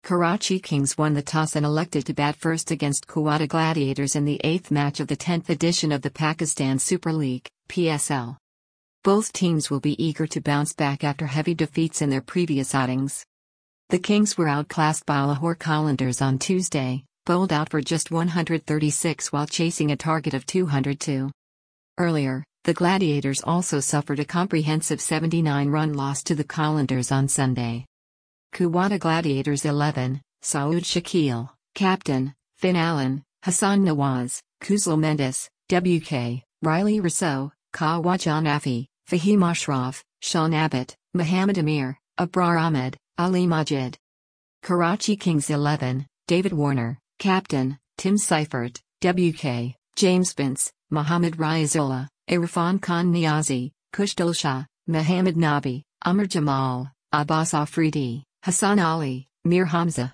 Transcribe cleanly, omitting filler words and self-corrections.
Karachi Kings won the toss and elected to bat first against Quetta Gladiators in the 8th match of the 10th edition of the Pakistan Super League, PSL. Both teams will be eager to bounce back after heavy defeats in their previous outings. The Kings were outclassed by Lahore Qalandars on Tuesday, bowled out for just 136 while chasing a target of 202. Earlier, the Gladiators also suffered a comprehensive 79-run loss to the Qalandars on Sunday. Quetta Gladiators 11, Saud Shakil, captain, Finn Allen, Hassan Nawaz, Kuzal Mendes, WK, Riley Rousseau, Khawaja Nafi, Fahim Ashraf, Sean Abbott, Muhammad Amir, Abrar Ahmed, Ali Majid. Karachi Kings 11, David Warner, captain, Tim Seifert, WK, James Bince, Muhammad Riazullah, Irfan Khan Niazi, Kushdul Shah, Muhammad Nabi, Amr Jamal, Abbas Afridi, Hassan Ali, Mir Hamza,